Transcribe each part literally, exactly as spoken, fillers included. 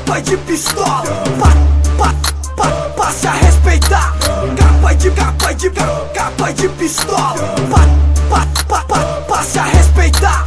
capa de pistola. Pa, pa, pa, passe a respeitar. Capa de, capa de, capa de pistola. Pa, pa, pa, pa, passe a respeitar.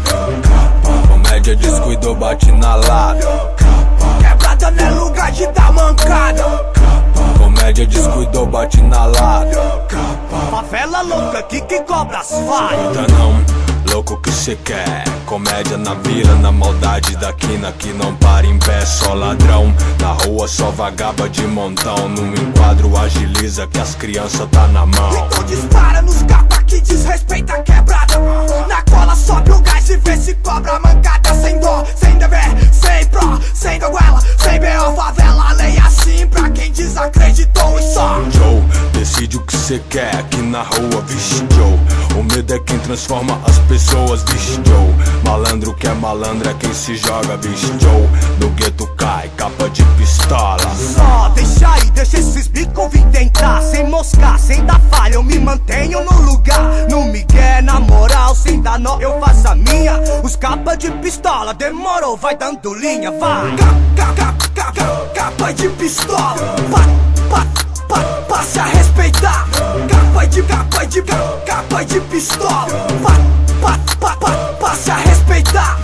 Comédia descuidou, bate na lata. Quebrada não é lugar de dar mancada. Comédia descuidou, bate na lata. Favela louca aqui que cobra as falhas. Tá não, louco que cê quer. Comédia na vila, na maldade da quina que não para em pé, só ladrão. Na rua só vagaba de montão. No enquadro agiliza que as crianças tá na mão. Então dispara nos capa que desrespeita a quebrada. Na cola sobe o gás e vê se cobra mancada. Sem dó, sem dever, sem pró, sem goela, sem B O. Favela, lei assim pra quem desacreditou e só. Joe, decide o que cê quer aqui na rua, vixe Joe. O medo é quem transforma as pessoas, vixe Joe. Malandro que é malandro é quem se joga, vixe Joe. No gueto cai, capa de pistola. Só deixa aí, deixa esses bicos vir tentar. Sem moscar, sem dar falha, eu me mantenho no lugar. No migué, na moral, sem dar nó, eu faço a minha. Os capa de pistola, demorou, vai dando linha, vai. Capa, capa, capa, capa de pistola. Pa, pa, pa, passe a respeitar. Capa de, capa de, capa de pistola. Pa, pa, pa, pa, passe a respeitar.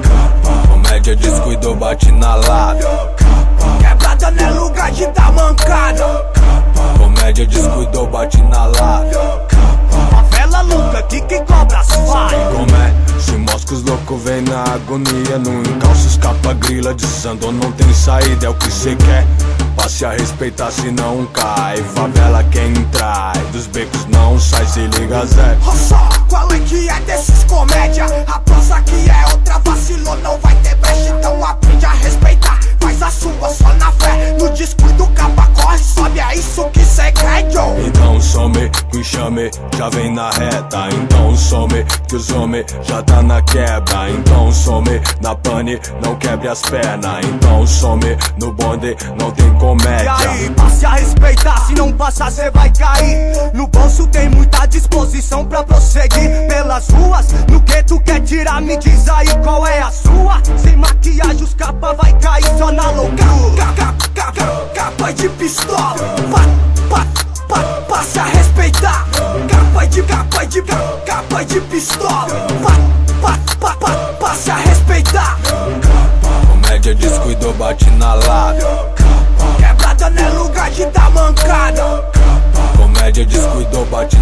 Comédia descuidou, bate na lata. Quebrada não é lugar de dar mancada. Comédia descuidou, bate na lata. Favela louca aqui que cobra as falhas. Como é? Se mosca os loucos vem na agonia. No encalço escapa grila, desandou, não tem saída. É o que cê quer, passe a respeitar senão cai. Favela quem trai, dos becos não sai, se liga Zé. Olha só, qual é que é desses comédia? A prosa que é outra, vacilou, não vai ter brecha. Então aprende a respeitar, faz a sua só na fé. No descuido capa corre, sobe, é isso que cê quer, Joe. Então some, que o enxame já vem na reta. Então some, que os homens já tá na quebra. Então some, na pane, não quebre as pernas. Então some, no bonde, não tem comédia. E aí, passe a respeitar, se não passar cê vai cair. No bolso tem muita disposição pra prosseguir pelas ruas. No gueto quer tirar, me diz aí qual é a sua. Sem maquiagem os capa vai cair só na loucura. Capa, capa, capa de pistola. Pa, pa, pa, passe a respeitar. Capa de, capa de, capa de pistola. Pa, pa, pa, pa, passe a respeitar. Comédia descuidou, bate na lata. Quebrada não é lugar de dar mancada. Comédia descuidou, bate